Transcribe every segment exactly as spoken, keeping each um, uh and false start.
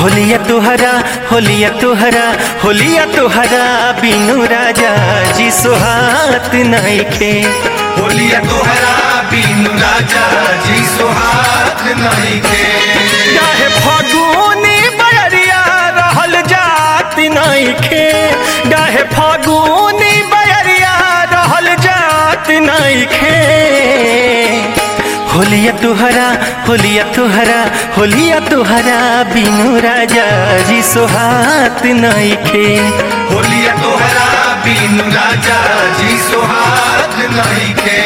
होलिया तुहरा होलिया तुहरा होलिया तुहरा बिनु राजा जी सोहात नइखे। होलिया तुहरा बिनु राजा जी सोहात नइखे। काहे फागुनी बयरिया रहल जात नइखे। काहे फागुनी बयरिया रहल जात नइखे। होलिया तुहरा होलिया तुहरा होलिया तुहरा बिनु राजा जी सोहात नइखे। होलिया तुहरा बिनु राजा जी सोहात नइखे।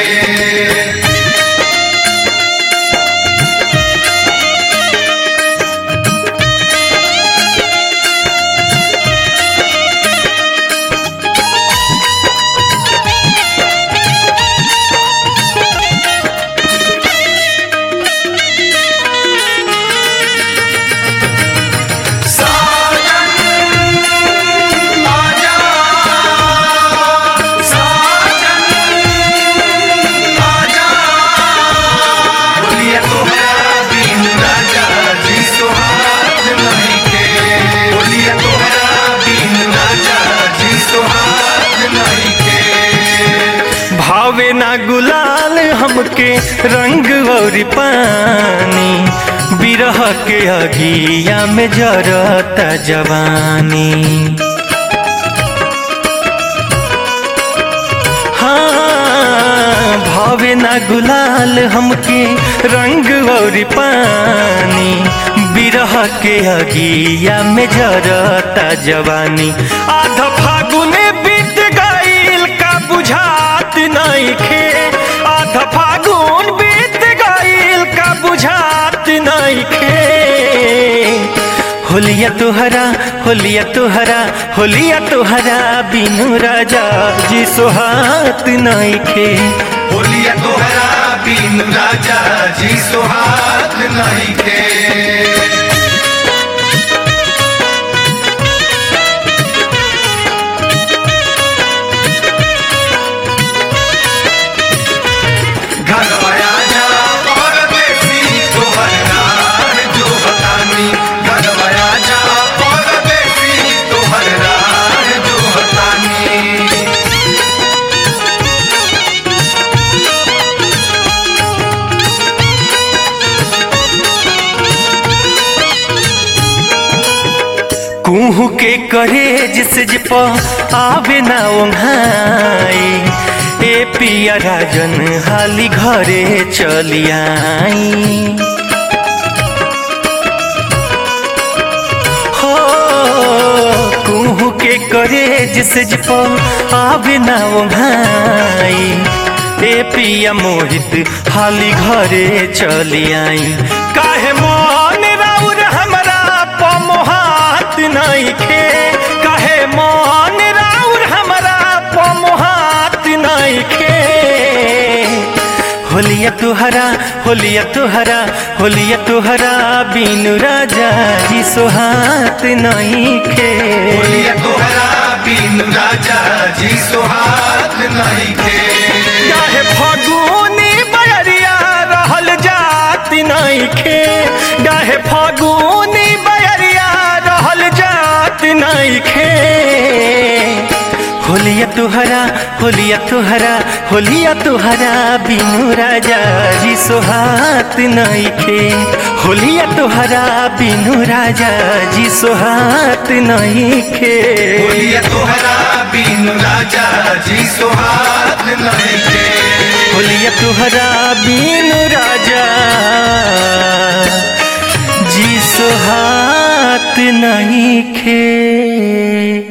भावे ना गुलाल हमके रंग और पानी बिरह के अगिया में जरता जवानी। हाँ भावे ना गुलाल हमके रंग और पानी बिरह के अगिया में जरता जवानी। आधा फागुन बीत गईल का बुझात नइखे। आधा फागुन बीत गईल का बुझात नइखे। होलिया तुहरा होलिया तुहरा होलिया तुहरा बिनु राजा जी सोहात नइखे। होलिया तुहरा बिनु राजा जी सोहात नइखे। कुहू के करे जिस जिप आवे ना ओंघाई। ए पिया राजन हाली घरे चली आई। हो कुहू के करे जिस जिप आवे ना ओंघाई। ए पिया मोहित हाली घरे चली आई। काहे मन राउर हमरा पमोहात नइखे। काहे मन राउर हमरा पमोहात नइखे। होलिया तुहरा होलिया तुहरा होलिया तुहरा बिनु राजा जी सोहात नइखे। होलिया तुहरा बिनु राजा जी सोहात नइखे। काहे फागुनी बयरिया रहल जात नइखे। काहे फागुनी बयरिया रहल जात नइखे। होलिया तुहरा होलिया तुहरा होलिया तुहरा बिनु राजा जी सोहात नइखे। होलिया तुहरा बिनु राजा जी सोहात नइखे। होलिया तुहरा बिनु राजा जी सोहात नइखे। होलिया तुहरा बिनु राजा जी सोहात नइखे।